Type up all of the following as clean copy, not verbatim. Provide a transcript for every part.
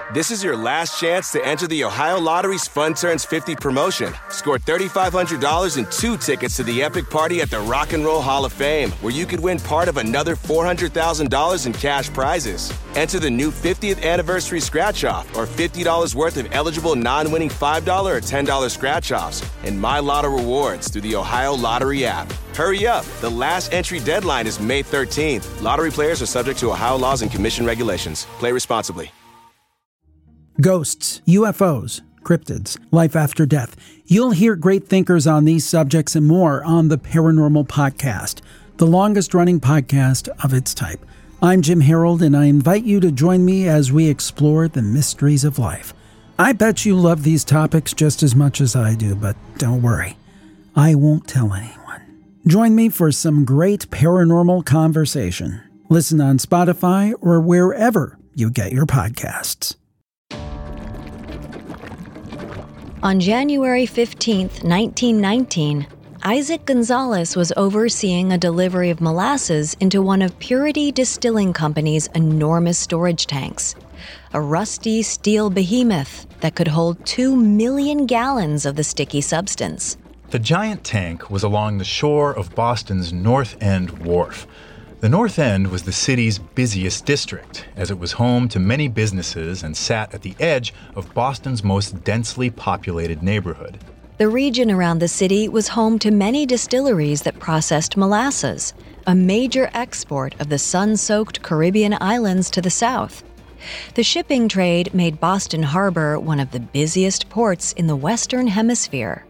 This is your last chance to enter the Ohio Lottery's Fun Turns 50 promotion. Score $3,500 and 2 tickets to the epic party at the Rock and Roll Hall of Fame, where you could win part of another $400,000 in cash prizes. Enter the new 50th anniversary scratch-off or $50 worth of eligible non-winning $5 or $10 scratch-offs and My Lotto rewards through the Ohio Lottery app. Hurry up. The last entry deadline is May 13th. Lottery players are subject to Ohio laws and commission regulations. Play responsibly. Ghosts, UFOs, cryptids, life after death. You'll hear great thinkers on these subjects and more on the Paranormal Podcast, the longest-running podcast of its type. I'm Jim Harold, and I invite you to join me as we explore the mysteries of life. I bet you love these topics just as much as I do, but don't worry. I won't tell anyone. Join me for some great paranormal conversation. Listen on Spotify or wherever you get your podcasts. On January 15, 1919, Isaac Gonzalez was overseeing a delivery of molasses into one of Purity Distilling Company's enormous storage tanks, a rusty steel behemoth that could hold 2 million gallons of the sticky substance. The giant tank was along the shore of Boston's North End Wharf. The North End was the city's busiest district, as it was home to many businesses and sat at the edge of Boston's most densely populated neighborhood. The region around the city was home to many distilleries that processed molasses, a major export of the sun-soaked Caribbean islands to the south. The shipping trade made Boston Harbor one of the busiest ports in the Western Hemisphere.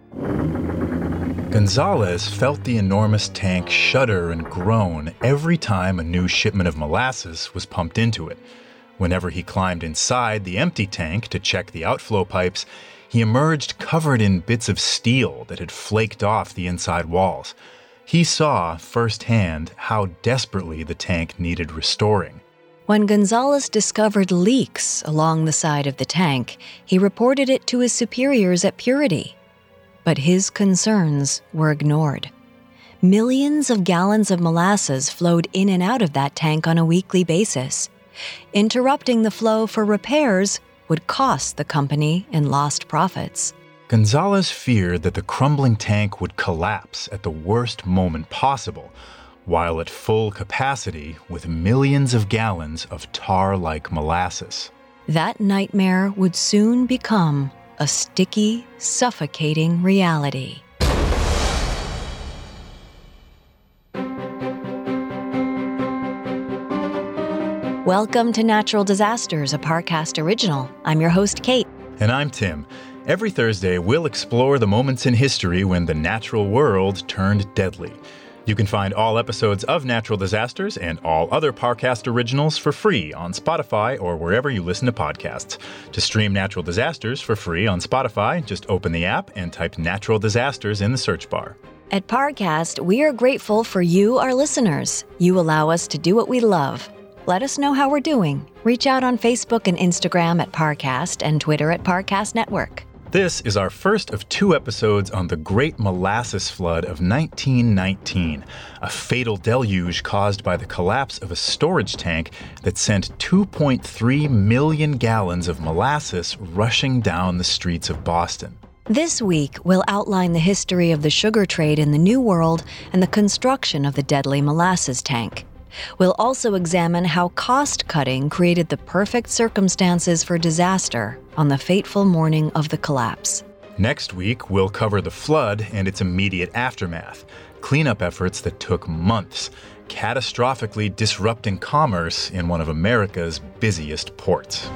Gonzalez felt the enormous tank shudder and groan every time a new shipment of molasses was pumped into it. Whenever he climbed inside the empty tank to check the outflow pipes, he emerged covered in bits of steel that had flaked off the inside walls. He saw firsthand how desperately the tank needed restoring. When Gonzalez discovered leaks along the side of the tank, he reported it to his superiors at Purity. But his concerns were ignored. Millions of gallons of molasses flowed in and out of that tank on a weekly basis. Interrupting the flow for repairs would cost the company in lost profits. Gonzalez feared that the crumbling tank would collapse at the worst moment possible, while at full capacity with millions of gallons of tar-like molasses. That nightmare would soon become a sticky, suffocating reality. Welcome to Natural Disasters, a Parcast original. I'm your host, Kate. And I'm Tim. Every Thursday, we'll explore the moments in history when the natural world turned deadly. You can find all episodes of Natural Disasters and all other Parcast originals for free on Spotify or wherever you listen to podcasts. To stream Natural Disasters for free on Spotify, just open the app and type Natural Disasters in the search bar. At Parcast, we are grateful for you, our listeners. You allow us to do what we love. Let us know how we're doing. Reach out on Facebook and Instagram at Parcast and Twitter at Parcast Network. This is our first of 2 episodes on the Great Molasses Flood of 1919, a fatal deluge caused by the collapse of a storage tank that sent 2.3 million gallons of molasses rushing down the streets of Boston. This week, we'll outline the history of the sugar trade in the New World and the construction of the deadly molasses tank. We'll also examine how cost-cutting created the perfect circumstances for disaster on the fateful morning of the collapse. Next week, we'll cover the flood and its immediate aftermath, cleanup efforts that took months, catastrophically disrupting commerce in one of America's busiest ports.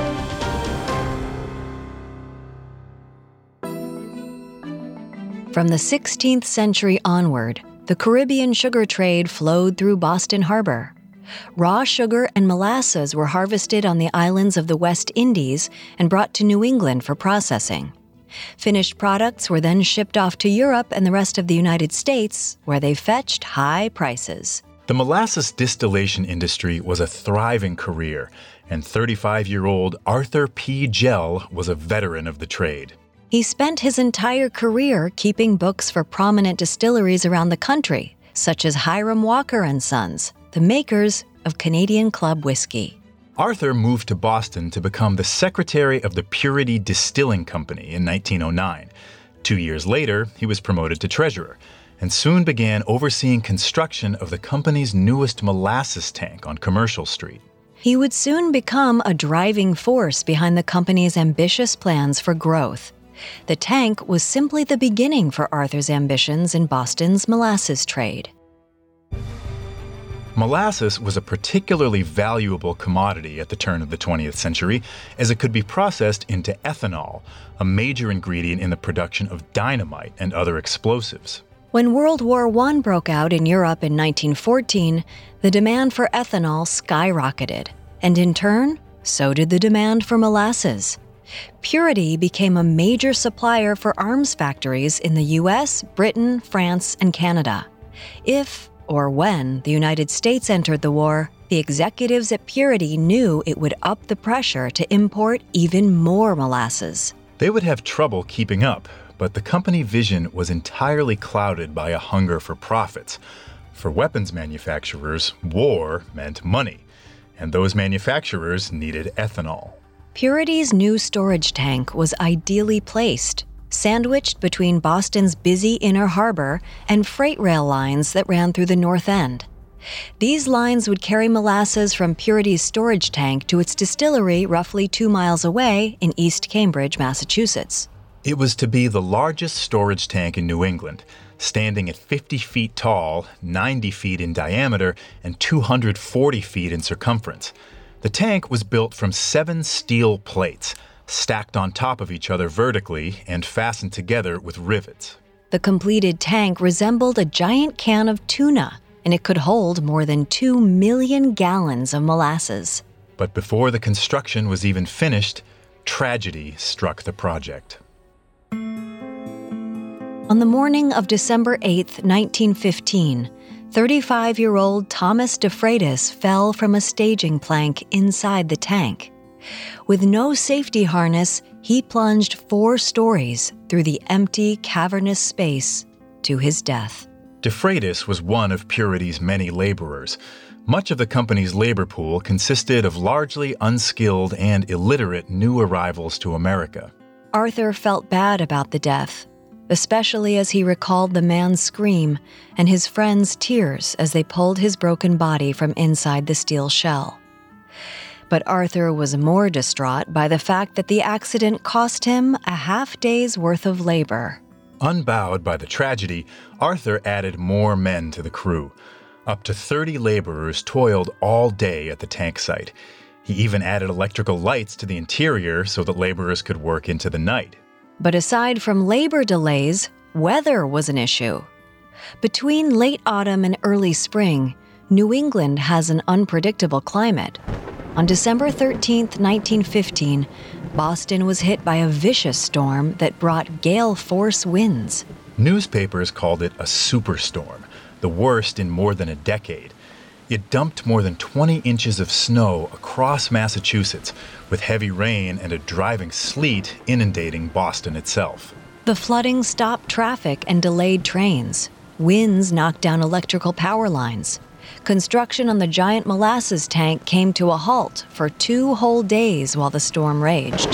From the 16th century onward, the Caribbean sugar trade flowed through Boston Harbor. Raw sugar and molasses were harvested on the islands of the West Indies and brought to New England for processing. Finished products were then shipped off to Europe and the rest of the United States, where they fetched high prices. The molasses distillation industry was a thriving career, and 35-year-old Arthur P. Gell was a veteran of the trade. He spent his entire career keeping books for prominent distilleries around the country, such as Hiram Walker and Sons, the makers of Canadian Club whiskey. Arthur moved to Boston to become the secretary of the Purity Distilling Company in 1909. 2 years later, he was promoted to treasurer and soon began overseeing construction of the company's newest molasses tank on Commercial Street. He would soon become a driving force behind the company's ambitious plans for growth. The tank was simply the beginning for Arthur's ambitions in Boston's molasses trade. Molasses was a particularly valuable commodity at the turn of the 20th century, as it could be processed into ethanol, a major ingredient in the production of dynamite and other explosives. When World War I broke out in Europe in 1914, the demand for ethanol skyrocketed, and in turn, so did the demand for molasses. Purity became a major supplier for arms factories in the U.S., Britain, France, and Canada. If, or when, the United States entered the war, the executives at Purity knew it would up the pressure to import even more molasses. They would have trouble keeping up, but the company vision was entirely clouded by a hunger for profits. For weapons manufacturers, war meant money, and those manufacturers needed ethanol. Purity's new storage tank was ideally placed, sandwiched between Boston's busy inner harbor and freight rail lines that ran through the North End. These lines would carry molasses from Purity's storage tank to its distillery roughly 2 miles away in East Cambridge, Massachusetts. It was to be the largest storage tank in New England, standing at 50 feet tall, 90 feet in diameter, and 240 feet in circumference. The tank was built from 7 steel plates, stacked on top of each other vertically and fastened together with rivets. The completed tank resembled a giant can of tuna, and it could hold more than 2 million gallons of molasses. But before the construction was even finished, tragedy struck the project. On the morning of December 8, 1915, 35-year-old Thomas DeFreitas fell from a staging plank inside the tank. With no safety harness, he plunged 4 stories through the empty, cavernous space to his death. DeFreitas was one of Purity's many laborers. Much of the company's labor pool consisted of largely unskilled and illiterate new arrivals to America. Arthur felt bad about the death, especially as he recalled the man's scream and his friends' tears as they pulled his broken body from inside the steel shell. But Arthur was more distraught by the fact that the accident cost him a half-day's worth of labor. Unbowed by the tragedy, Arthur added more men to the crew. Up to 30 laborers toiled all day at the tank site. He even added electrical lights to the interior so that laborers could work into the night. But aside from labor delays, weather was an issue. Between late autumn and early spring, New England has an unpredictable climate. On December 13, 1915, Boston was hit by a vicious storm that brought gale-force winds. Newspapers called it a superstorm, the worst in more than a decade. It dumped more than 20 inches of snow across Massachusetts, with heavy rain and a driving sleet inundating Boston itself. The flooding stopped traffic and delayed trains. Winds knocked down electrical power lines. Construction on the giant molasses tank came to a halt for 2 whole days while the storm raged.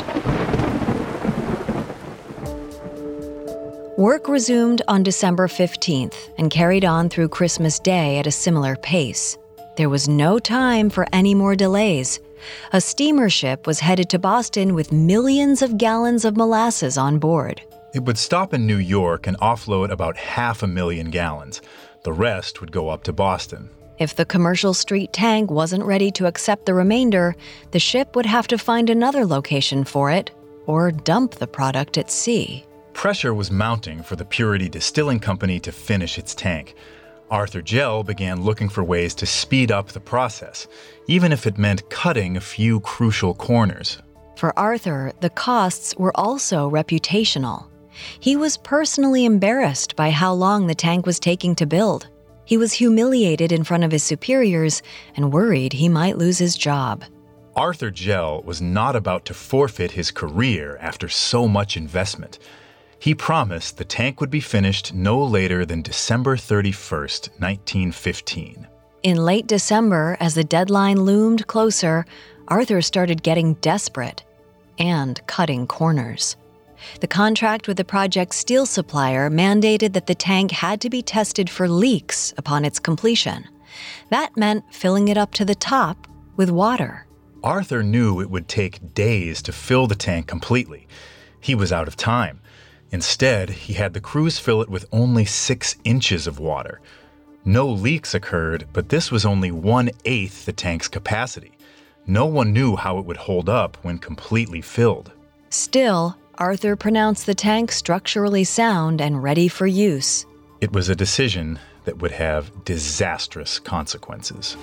Work resumed on December 15th and carried on through Christmas Day at a similar pace. There was no time for any more delays. A steamer ship was headed to Boston with millions of gallons of molasses on board. It would stop in New York and offload about 500,000 gallons. The rest would go up to Boston. If the Commercial Street tank wasn't ready to accept the remainder, the ship would have to find another location for it or dump the product at sea. Pressure was mounting for the Purity Distilling Company to finish its tank. Arthur Gell began looking for ways to speed up the process, even if it meant cutting a few crucial corners. For Arthur, the costs were also reputational. He was personally embarrassed by how long the tank was taking to build. He was humiliated in front of his superiors and worried he might lose his job. Arthur Gell was not about to forfeit his career after so much investment. He promised the tank would be finished no later than December 31st, 1915. In late December, as the deadline loomed closer, Arthur started getting desperate and cutting corners. The contract with the project's steel supplier mandated that the tank had to be tested for leaks upon its completion. That meant filling it up to the top with water. Arthur knew it would take days to fill the tank completely. He was out of time. Instead, he had the crews fill it with only 6 inches of water. No leaks occurred, but this was only 1/8 the tank's capacity. No one knew how it would hold up when completely filled. Still, Arthur pronounced the tank structurally sound and ready for use. It was a decision that would have disastrous consequences.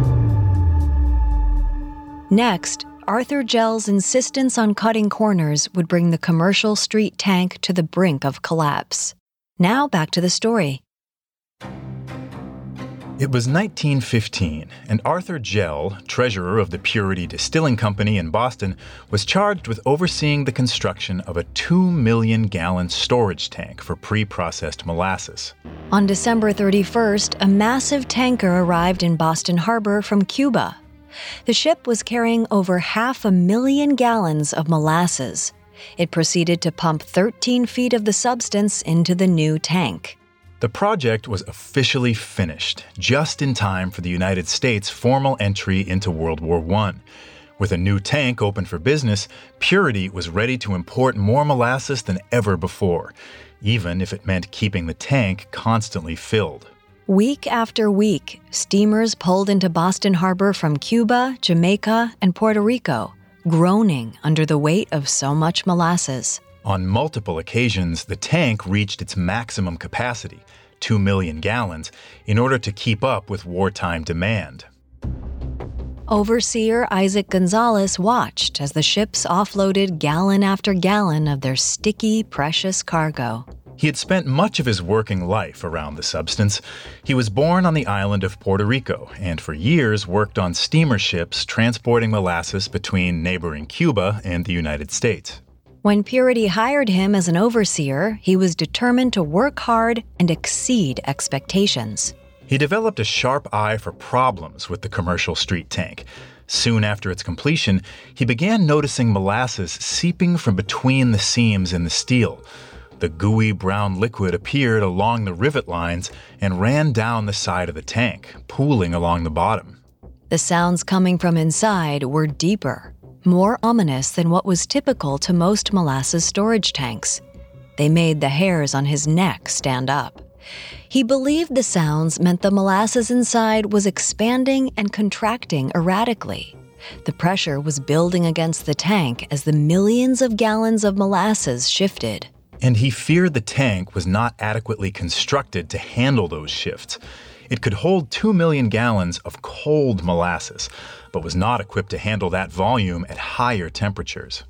Next, Arthur Gell's insistence on cutting corners would bring the commercial street tank to the brink of collapse. Now back to the story. It was 1915, and Arthur Gell, treasurer of the Purity Distilling Company in Boston, was charged with overseeing the construction of a 2-million-gallon storage tank for pre-processed molasses. On December 31st, a massive tanker arrived in Boston Harbor from Cuba. The ship was carrying over 500,000 gallons of molasses. It proceeded to pump 13 feet of the substance into the new tank. The project was officially finished, just in time for the United States' formal entry into World War I. With a new tank open for business, Purity was ready to import more molasses than ever before, even if it meant keeping the tank constantly filled. Week after week, steamers pulled into Boston Harbor from Cuba, Jamaica, and Puerto Rico, groaning under the weight of so much molasses. On multiple occasions, the tank reached its maximum capacity, 2 million gallons, in order to keep up with wartime demand. Overseer Isaac Gonzalez watched as the ships offloaded gallon after gallon of their sticky, precious cargo. He had spent much of his working life around the substance. He was born on the island of Puerto Rico and for years worked on steamer ships transporting molasses between neighboring Cuba and the United States. When Purity hired him as an overseer, he was determined to work hard and exceed expectations. He developed a sharp eye for problems with the commercial street tank. Soon after its completion, he began noticing molasses seeping from between the seams in the steel. The gooey brown liquid appeared along the rivet lines and ran down the side of the tank, pooling along the bottom. The sounds coming from inside were deeper, more ominous than what was typical to most molasses storage tanks. They made the hairs on his neck stand up. He believed the sounds meant the molasses inside was expanding and contracting erratically. The pressure was building against the tank as the millions of gallons of molasses shifted. And he feared the tank was not adequately constructed to handle those shifts. It could hold 2 million gallons of cold molasses, but was not equipped to handle that volume at higher temperatures.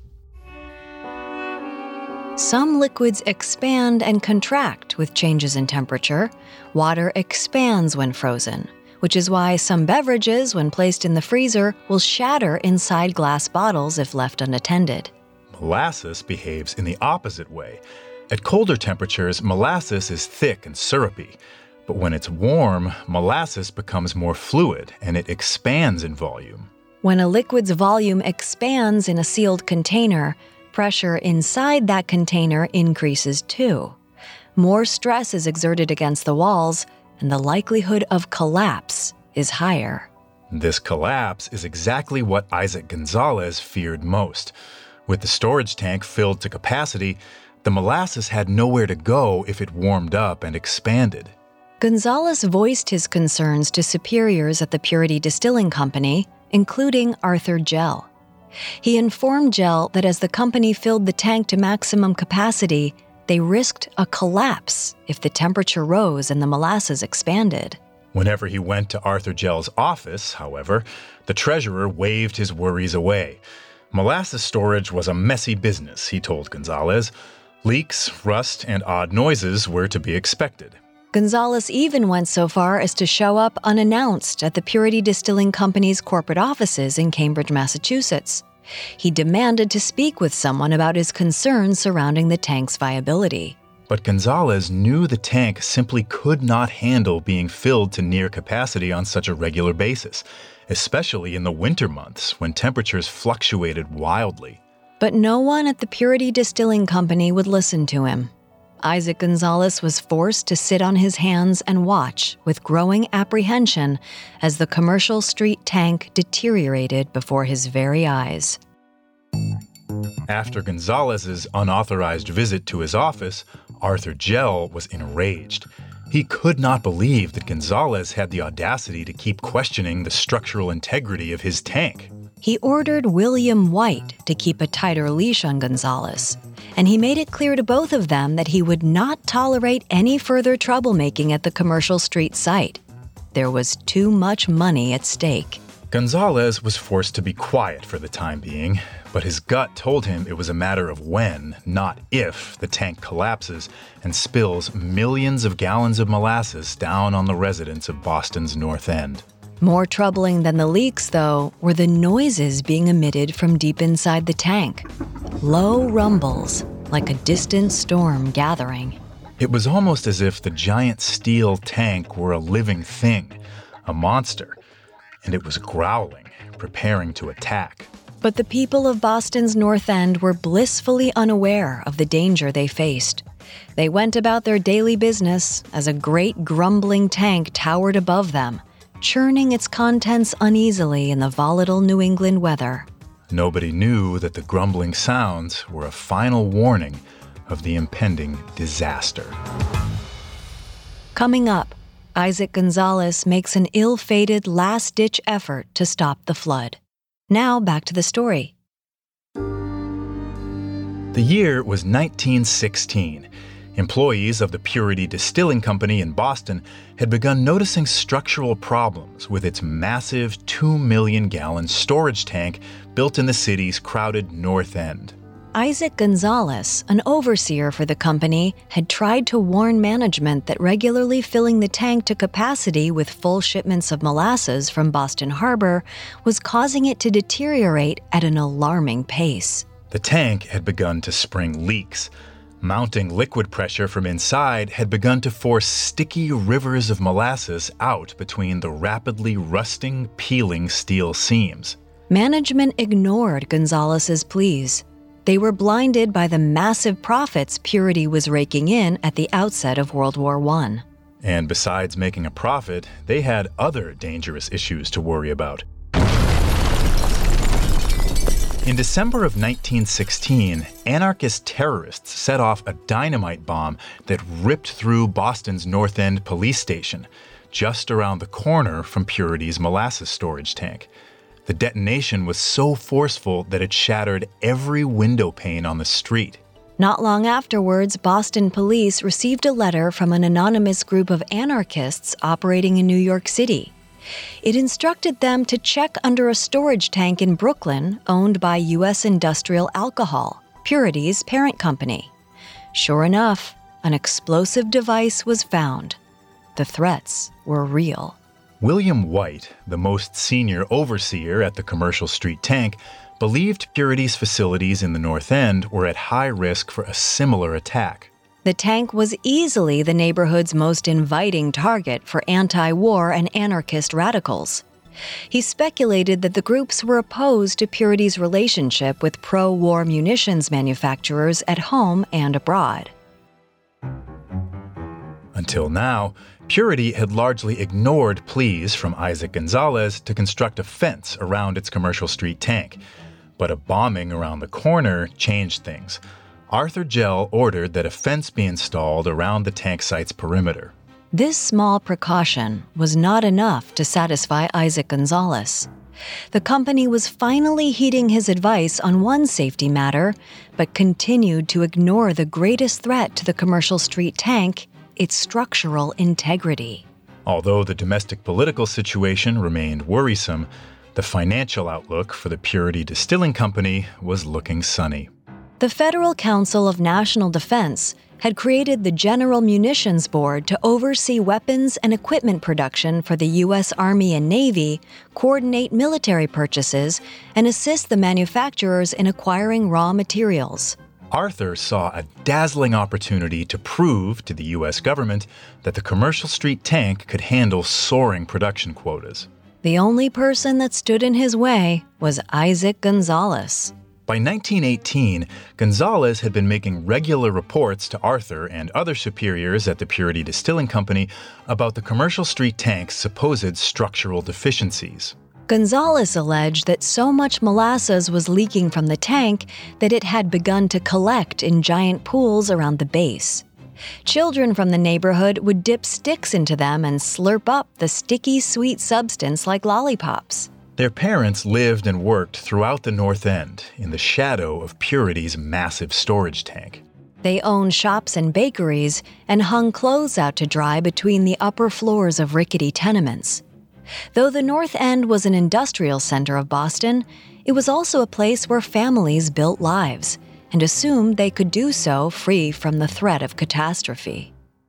Some liquids expand and contract with changes in temperature. Water expands when frozen, which is why some beverages, when placed in the freezer, will shatter inside glass bottles if left unattended. Molasses behaves in the opposite way. At colder temperatures, molasses is thick and syrupy. But when it's warm, molasses becomes more fluid and it expands in volume. When a liquid's volume expands in a sealed container, pressure inside that container increases too. More stress is exerted against the walls, and the likelihood of collapse is higher. This collapse is exactly what Isaac Gonzalez feared most. With the storage tank filled to capacity, the molasses had nowhere to go if it warmed up and expanded. Gonzalez voiced his concerns to superiors at the Purity Distilling Company, including Arthur Gell. He informed Gell that as the company filled the tank to maximum capacity, they risked a collapse if the temperature rose and the molasses expanded. Whenever he went to Arthur Gell's office, however, the treasurer waved his worries away. Molasses storage was a messy business, he told Gonzalez. Leaks, rust, and odd noises were to be expected. Gonzalez even went so far as to show up unannounced at the Purity Distilling Company's corporate offices in Cambridge, Massachusetts. He demanded to speak with someone about his concerns surrounding the tank's viability. But Gonzalez knew the tank simply could not handle being filled to near capacity on such a regular basis, especially in the winter months when temperatures fluctuated wildly. But no one at the Purity Distilling Company would listen to him. Isaac Gonzalez was forced to sit on his hands and watch with growing apprehension as the Commercial Street tank deteriorated before his very eyes. After Gonzalez's unauthorized visit to his office, Arthur Gell was enraged. He could not believe that Gonzalez had the audacity to keep questioning the structural integrity of his tank. He ordered William White to keep a tighter leash on Gonzalez, and he made it clear to both of them that he would not tolerate any further troublemaking at the Commercial Street site. There was too much money at stake. Gonzalez was forced to be quiet for the time being, but his gut told him it was a matter of when, not if, the tank collapses and spills millions of gallons of molasses down on the residents of Boston's North End. More troubling than the leaks, though, were the noises being emitted from deep inside the tank. Low rumbles, like a distant storm gathering. It was almost as if the giant steel tank were a living thing, a monster, and it was growling, preparing to attack. But the people of Boston's North End were blissfully unaware of the danger they faced. They went about their daily business as a great grumbling tank towered above them, churning its contents uneasily in the volatile New England weather. Nobody knew that the grumbling sounds were a final warning of the impending disaster. Coming up, Isaac Gonzalez makes an ill-fated last-ditch effort to stop the flood. Now back to the story. The year was 1916. Employees of the Purity Distilling Company in Boston had begun noticing structural problems with its massive 2 million-gallon storage tank built in the city's crowded North End. Isaac Gonzalez, an overseer for the company, had tried to warn management that regularly filling the tank to capacity with full shipments of molasses from Boston Harbor was causing it to deteriorate at an alarming pace. The tank had begun to spring leaks. Mounting liquid pressure from inside had begun to force sticky rivers of molasses out between the rapidly rusting, peeling steel seams. Management ignored Gonzalez's pleas. They were blinded by the massive profits Purity was raking in at the outset of World War I. And besides making a profit, they had other dangerous issues to worry about. In December of 1916, anarchist terrorists set off a dynamite bomb that ripped through Boston's North End police station, just around the corner from Purity's molasses storage tank. The detonation was so forceful that it shattered every window pane on the street. Not long afterwards, Boston police received a letter from an anonymous group of anarchists operating in New York City. It instructed them to check under a storage tank in Brooklyn owned by U.S. Industrial Alcohol, Purity's parent company. Sure enough, an explosive device was found. The threats were real. William White, the most senior overseer at the Commercial Street tank, believed Purity's facilities in the North End were at high risk for a similar attack. The tank was easily the neighborhood's most inviting target for anti-war and anarchist radicals. He speculated that the groups were opposed to Purity's relationship with pro-war munitions manufacturers at home and abroad. Until now, Purity had largely ignored pleas from Isaac Gonzalez to construct a fence around its Commercial Street tank. But a bombing around the corner changed things. Arthur Gell ordered that a fence be installed around the tank site's perimeter. This small precaution was not enough to satisfy Isaac Gonzalez. The company was finally heeding his advice on one safety matter, but continued to ignore the greatest threat to the Commercial Street tank, its structural integrity. Although the domestic political situation remained worrisome, the financial outlook for the Purity Distilling Company was looking sunny. The Federal Council of National Defense had created the General Munitions Board to oversee weapons and equipment production for the U.S. Army and Navy, coordinate military purchases, and assist the manufacturers in acquiring raw materials. Arthur saw a dazzling opportunity to prove to the U.S. government that the Commercial Street tank could handle soaring production quotas. The only person that stood in his way was Isaac Gonzalez. By 1918, Gonzalez had been making regular reports to Arthur and other superiors at the Purity Distilling Company about the Commercial Street tank's supposed structural deficiencies. Gonzalez alleged that so much molasses was leaking from the tank that it had begun to collect in giant pools around the base. Children from the neighborhood would dip sticks into them and slurp up the sticky, sweet substance like lollipops. Their parents lived and worked throughout the North End in the shadow of Purity's massive storage tank. They owned shops and bakeries and hung clothes out to dry between the upper floors of rickety tenements. Though the North End was an industrial center of Boston, it was also a place where families built lives and assumed they could do so free from the threat of catastrophe.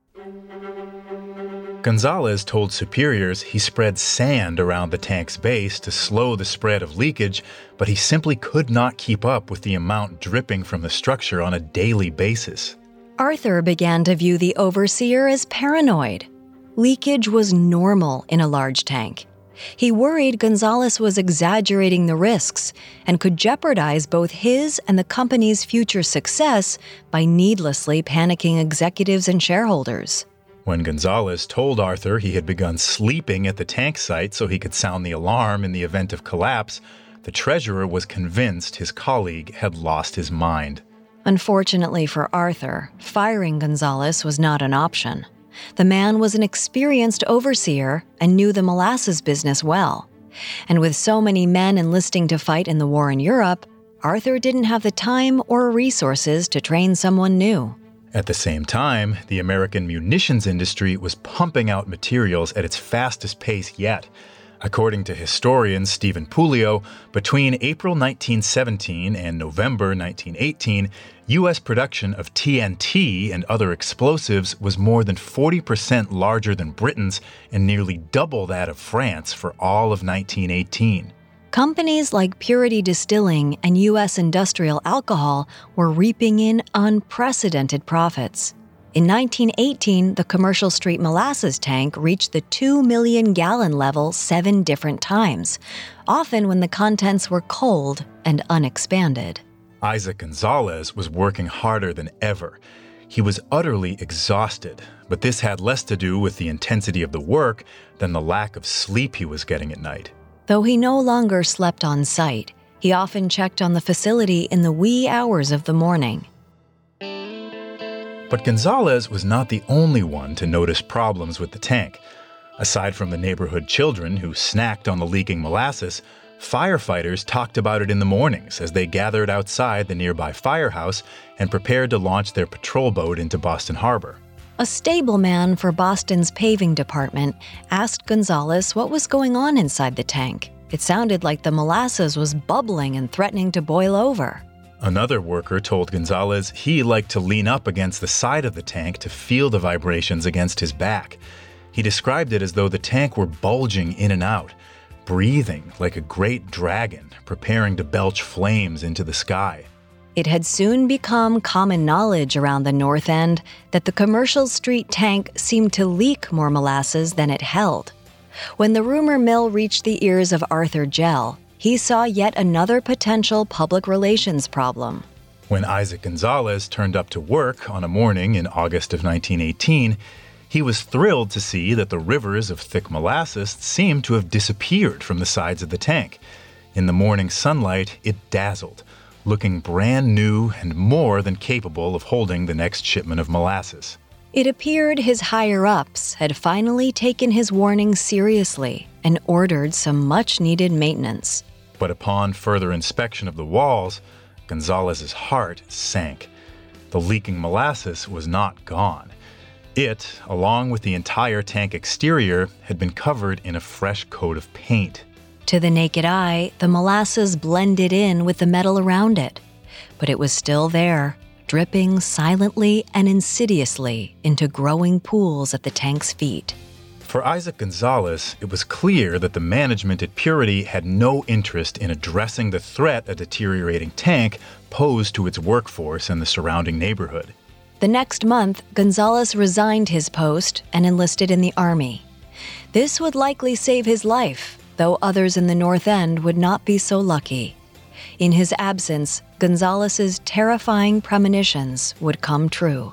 Gonzalez told superiors he spread sand around the tank's base to slow the spread of leakage, but he simply could not keep up with the amount dripping from the structure on a daily basis. Arthur began to view the overseer as paranoid. Leakage was normal in a large tank. He worried Gonzalez was exaggerating the risks and could jeopardize both his and the company's future success by needlessly panicking executives and shareholders. When Gonzalez told Arthur he had begun sleeping at the tank site so he could sound the alarm in the event of collapse, the treasurer was convinced his colleague had lost his mind. Unfortunately for Arthur, firing Gonzalez was not an option. The man was an experienced overseer and knew the molasses business well. And with so many men enlisting to fight in the war in Europe, Arthur didn't have the time or resources to train someone new. At the same time, the American munitions industry was pumping out materials at its fastest pace yet. According to historian Stephen Puleo, between April 1917 and November 1918, U.S. production of TNT and other explosives was more than 40% larger than Britain's and nearly double that of France for all of 1918. Companies like Purity Distilling and U.S. Industrial Alcohol were reaping in unprecedented profits. In 1918, the Commercial Street molasses tank reached the 2 million gallon level 7 different times, often when the contents were cold and unexpanded. Isaac Gonzalez was working harder than ever. He was utterly exhausted, but this had less to do with the intensity of the work than the lack of sleep he was getting at night. Though he no longer slept on site, he often checked on the facility in the wee hours of the morning. But Gonzalez was not the only one to notice problems with the tank. Aside from the neighborhood children who snacked on the leaking molasses, firefighters talked about it in the mornings as they gathered outside the nearby firehouse and prepared to launch their patrol boat into Boston Harbor. A stableman for Boston's paving department asked Gonzalez what was going on inside the tank. It sounded like the molasses was bubbling and threatening to boil over. Another worker told Gonzalez he liked to lean up against the side of the tank to feel the vibrations against his back. He described it as though the tank were bulging in and out, breathing like a great dragon, preparing to belch flames into the sky. It had soon become common knowledge around the North End that the Commercial Street tank seemed to leak more molasses than it held. When the rumor mill reached the ears of Arthur Gell, he saw yet another potential public relations problem. When Isaac Gonzalez turned up to work on a morning in August of 1918, he was thrilled to see that the rivers of thick molasses seemed to have disappeared from the sides of the tank. In the morning sunlight, it dazzled, looking brand new and more than capable of holding the next shipment of molasses. It appeared his higher-ups had finally taken his warning seriously and ordered some much-needed maintenance. But upon further inspection of the walls, Gonzalez's heart sank. The leaking molasses was not gone. It, along with the entire tank exterior, had been covered in a fresh coat of paint. To the naked eye, the molasses blended in with the metal around it, but it was still there, dripping silently and insidiously into growing pools at the tank's feet. For Isaac Gonzalez, it was clear that the management at Purity had no interest in addressing the threat a deteriorating tank posed to its workforce and the surrounding neighborhood. The next month, Gonzalez resigned his post and enlisted in the Army. This would likely save his life, though others in the North End would not be so lucky. In his absence, Gonzalez's terrifying premonitions would come true.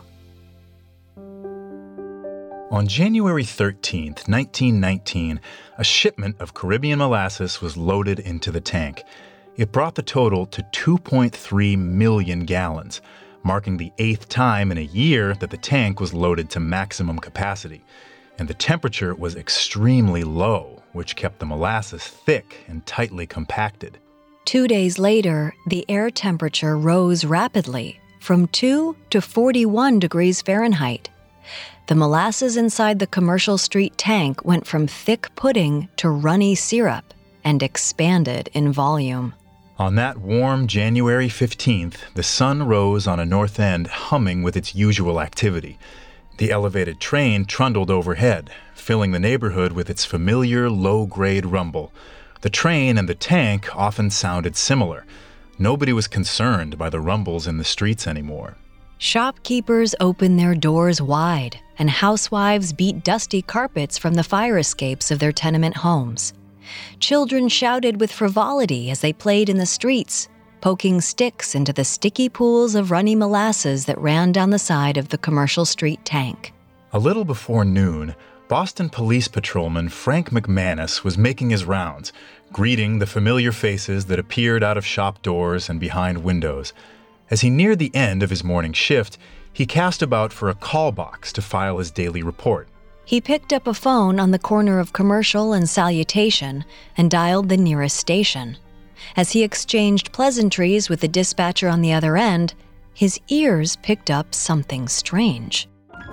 On January 13, 1919, a shipment of Caribbean molasses was loaded into the tank. It brought the total to 2.3 million gallons, marking the 8th time in a year that the tank was loaded to maximum capacity. And the temperature was extremely low, which kept the molasses thick and tightly compacted. 2 days later, the air temperature rose rapidly, from 2 to 41 degrees Fahrenheit. The molasses inside the Commercial Street tank went from thick pudding to runny syrup and expanded in volume. On that warm January 15th, the sun rose on a North End humming with its usual activity. The elevated train trundled overhead, filling the neighborhood with its familiar low-grade rumble. The train and the tank often sounded similar. Nobody was concerned by the rumbles in the streets anymore. Shopkeepers opened their doors wide, and housewives beat dusty carpets from the fire escapes of their tenement homes. Children shouted with frivolity as they played in the streets, poking sticks into the sticky pools of runny molasses that ran down the side of the Commercial Street tank. A little before noon, Boston Police Patrolman Frank McManus was making his rounds, greeting the familiar faces that appeared out of shop doors and behind windows. As he neared the end of his morning shift, he cast about for a call box to file his daily report. He picked up a phone on the corner of Commercial and Salutation and dialed the nearest station. As he exchanged pleasantries with the dispatcher on the other end, his ears picked up something strange.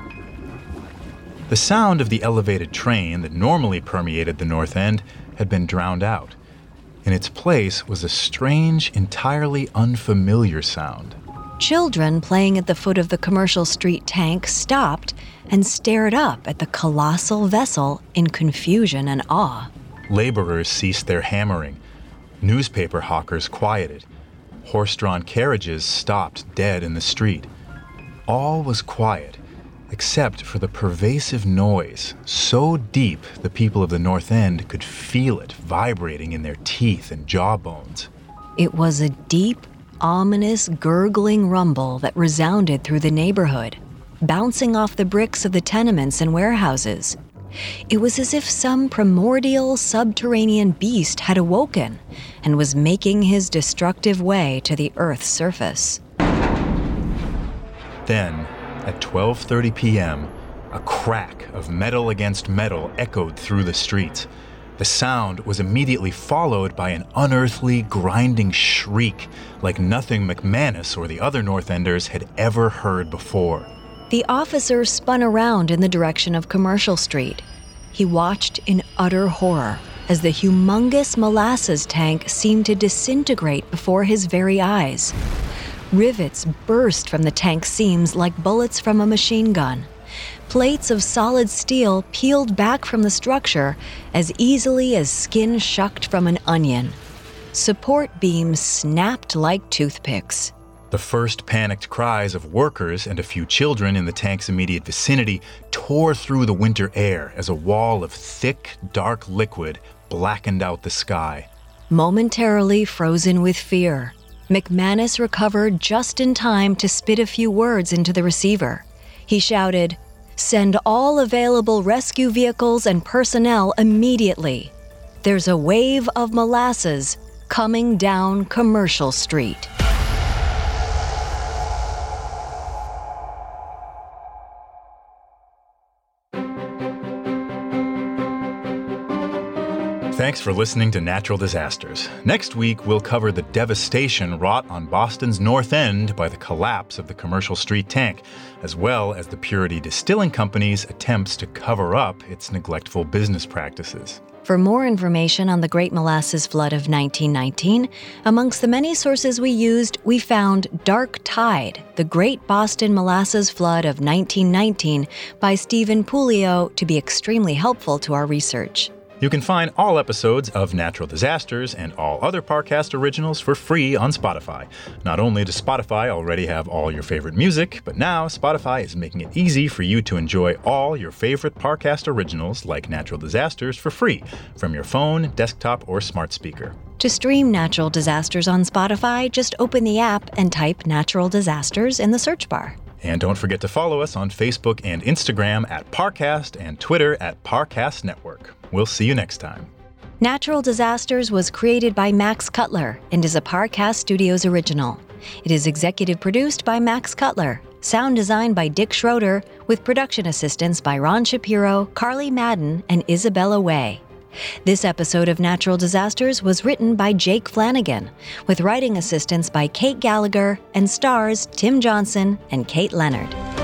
The sound of the elevated train that normally permeated the North End had been drowned out. In its place was a strange, entirely unfamiliar sound. Children playing at the foot of the Commercial Street tank stopped and stared up at the colossal vessel in confusion and awe. Laborers ceased their hammering. Newspaper hawkers quieted. Horse-drawn carriages stopped dead in the street. All was quiet, except for the pervasive noise, so deep the people of the North End could feel it vibrating in their teeth and jawbones. It was a deep, ominous, gurgling rumble that resounded through the neighborhood, bouncing off the bricks of the tenements and warehouses. It was as if some primordial subterranean beast had awoken and was making his destructive way to the Earth's surface. Then, at 12:30 p.m., a crack of metal against metal echoed through the streets. The sound was immediately followed by an unearthly, grinding shriek like nothing McManus or the other North Enders had ever heard before. The officer spun around in the direction of Commercial Street. He watched in utter horror as the humongous molasses tank seemed to disintegrate before his very eyes. Rivets burst from the tank's seams like bullets from a machine gun. Plates of solid steel peeled back from the structure as easily as skin shucked from an onion. Support beams snapped like toothpicks. The first panicked cries of workers and a few children in the tank's immediate vicinity tore through the winter air as a wall of thick, dark liquid blackened out the sky. Momentarily frozen with fear, McManus recovered just in time to spit a few words into the receiver. He shouted, "Send all available rescue vehicles and personnel immediately. There's a wave of molasses coming down Commercial Street." Thanks for listening to Natural Disasters. Next week, we'll cover the devastation wrought on Boston's North End by the collapse of the Commercial Street tank, as well as the Purity Distilling Company's attempts to cover up its neglectful business practices. For more information on the Great Molasses Flood of 1919, amongst the many sources we used, we found Dark Tide, the Great Boston Molasses Flood of 1919 by Stephen Puleo to be extremely helpful to our research. You can find all episodes of Natural Disasters and all other Parcast originals for free on Spotify. Not only does Spotify already have all your favorite music, but now Spotify is making it easy for you to enjoy all your favorite Parcast originals like Natural Disasters for free from your phone, desktop, or smart speaker. To stream Natural Disasters on Spotify, just open the app and type Natural Disasters in the search bar. And don't forget to follow us on Facebook and Instagram at Parcast and Twitter at Parcast Network. We'll see you next time. Natural Disasters was created by Max Cutler and is a Parcast Studios original. It is executive produced by Max Cutler, sound designed by Dick Schroeder, with production assistance by Ron Shapiro, Carly Madden, and Isabella Way. This episode of Natural Disasters was written by Jake Flanagan, with writing assistance by Kate Gallagher and stars Tim Johnson and Kate Leonard.